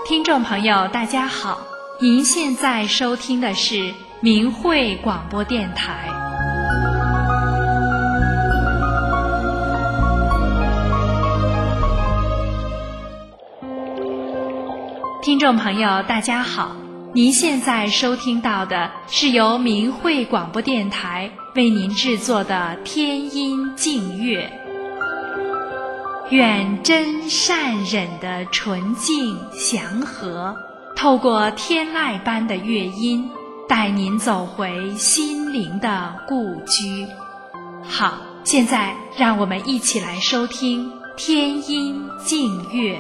听众朋友大家好，您现在收听的是明慧广播电台。听众朋友大家好，您现在收听到的是由明慧广播电台为您制作的天音净乐。愿真善忍的纯净祥和，透过天籁般的乐音，带您走回心灵的故居。好，现在让我们一起来收听天音净乐。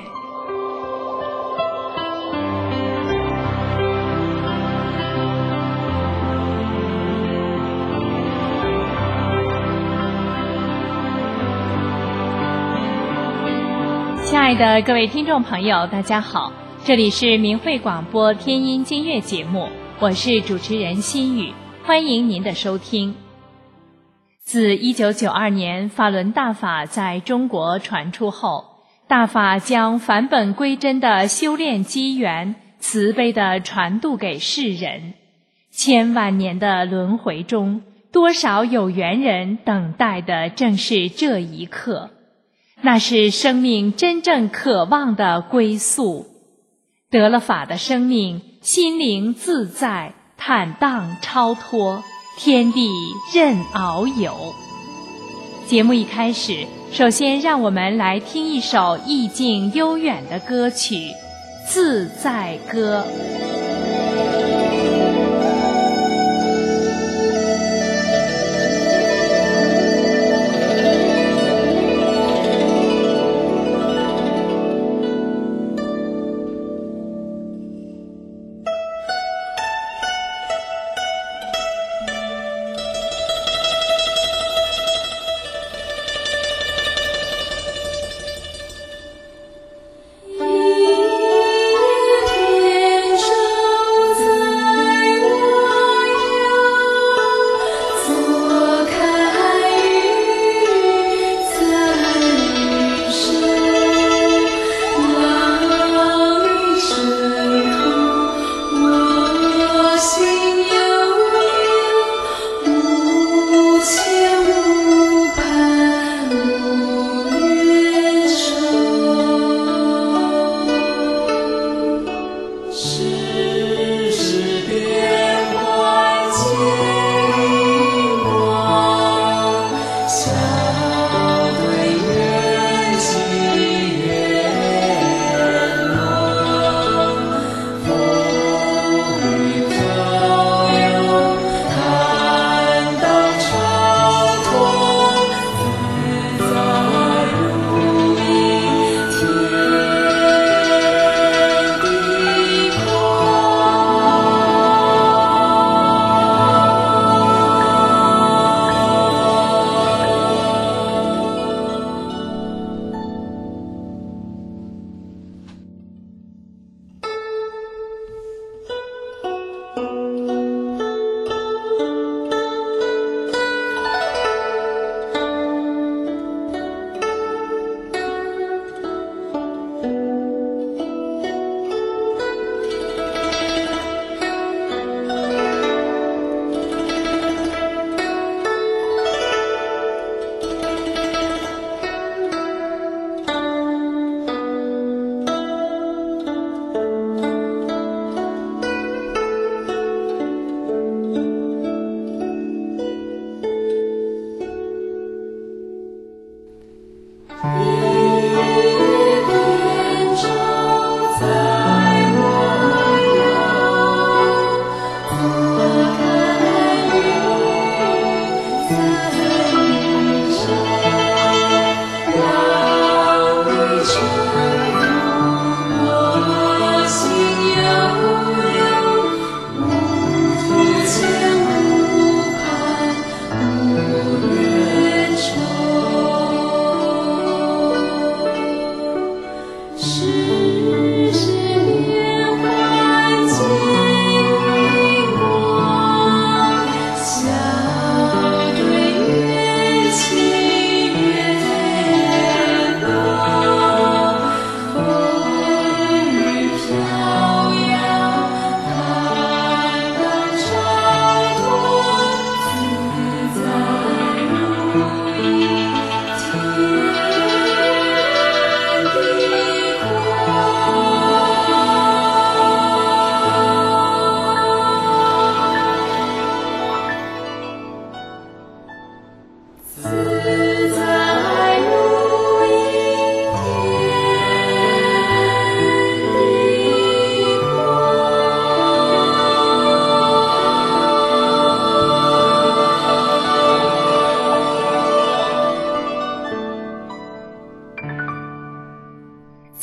亲爱的各位听众朋友大家好，这里是明慧广播天音净乐节目，我是主持人心雨，欢迎您的收听。自1992年法轮大法在中国传出后，大法将返本归真的修炼机缘慈悲地传渡给世人，千万年的轮回中，多少有缘人等待的正是这一刻，那是生命真正渴望的归宿。得了法的生命，心灵自在，坦荡超脱，天地任遨游。节目一开始，首先让我们来听一首意境悠远的歌曲《自在歌》。 一天生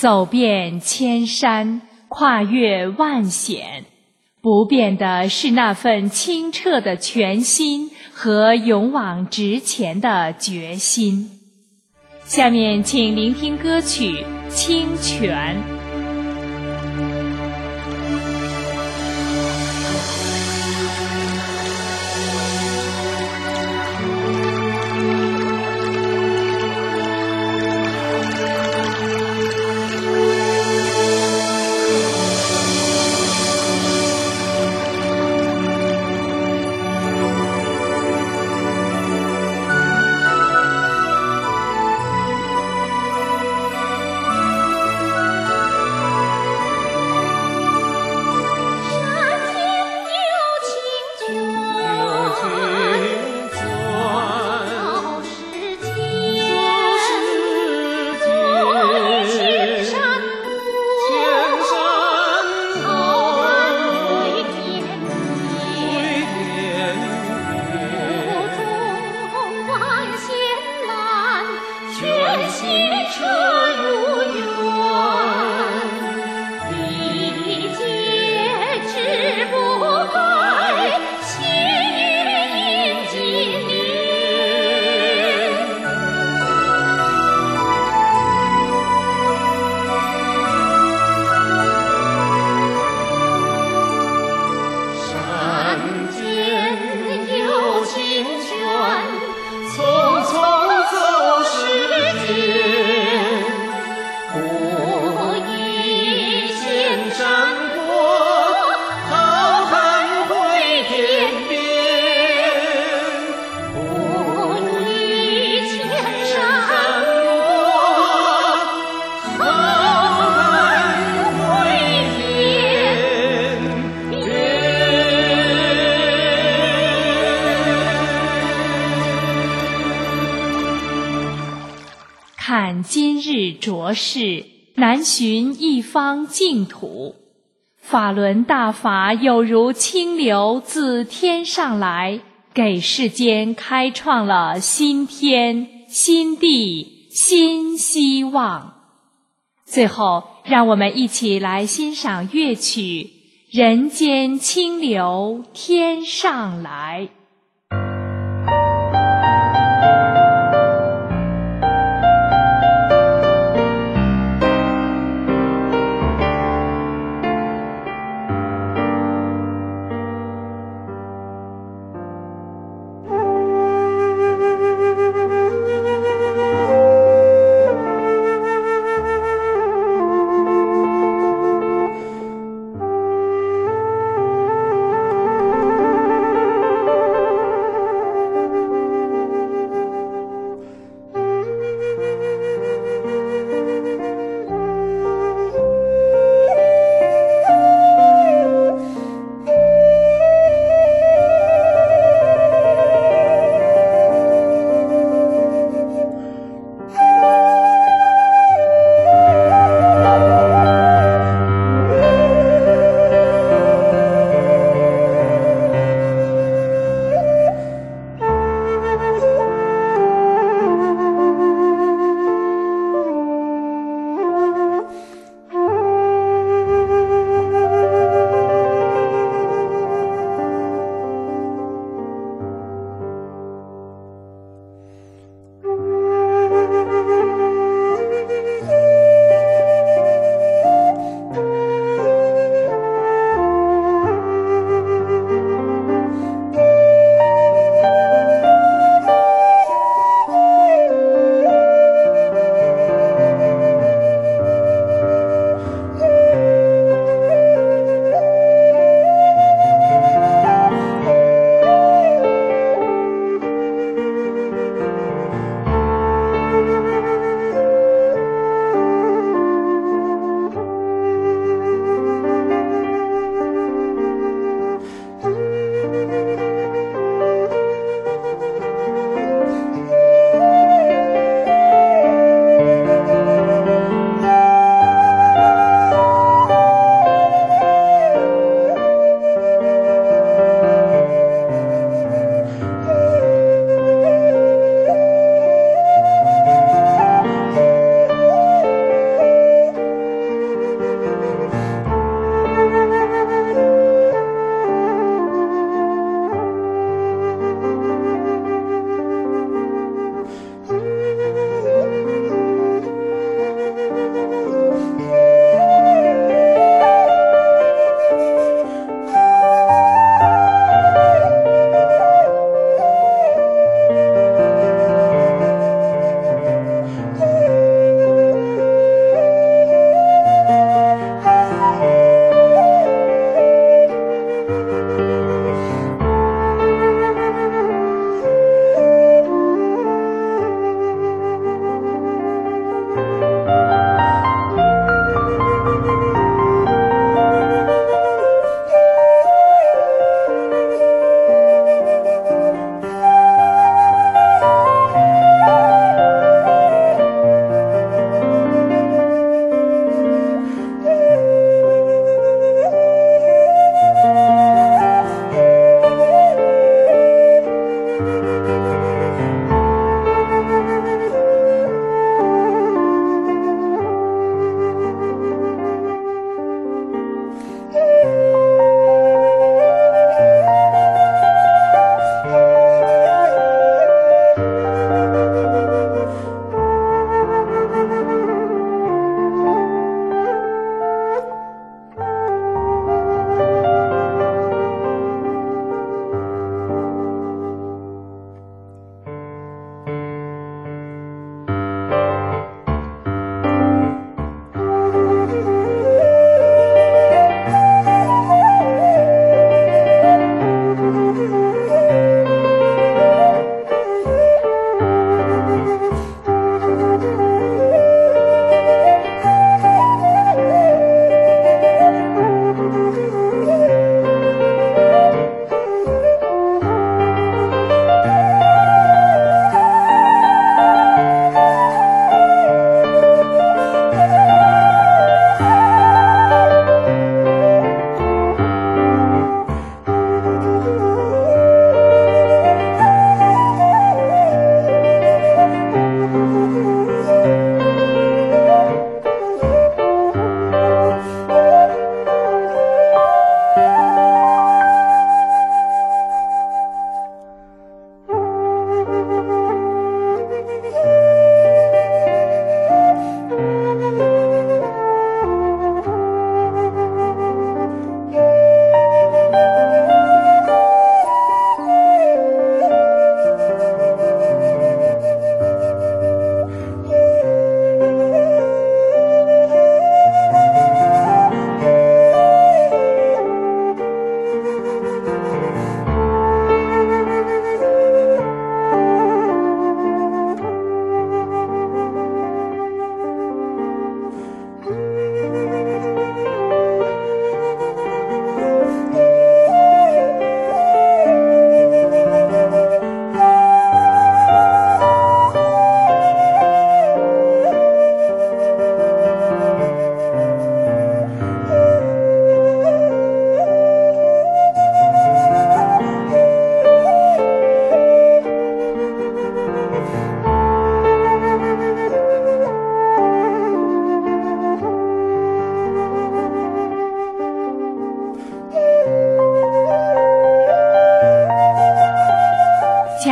走遍千山，跨越万险，不变的是那份清澈的全心和勇往直前的决心。下面请聆听歌曲《清泉》。看今日浊世，难寻一方净土。法轮大法有如清流自天上来，给世间开创了新天、新地、新希望。最后，让我们一起来欣赏乐曲《人间清流天上来》。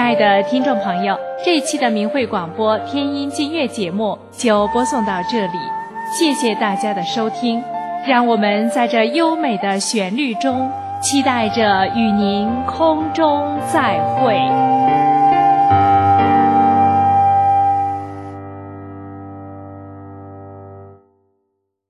爱的听众朋友，这一期的明慧广播天音金乐节目就播送到这里，谢谢大家的收听，让我们在这优美的旋律中期待着与您空中再会。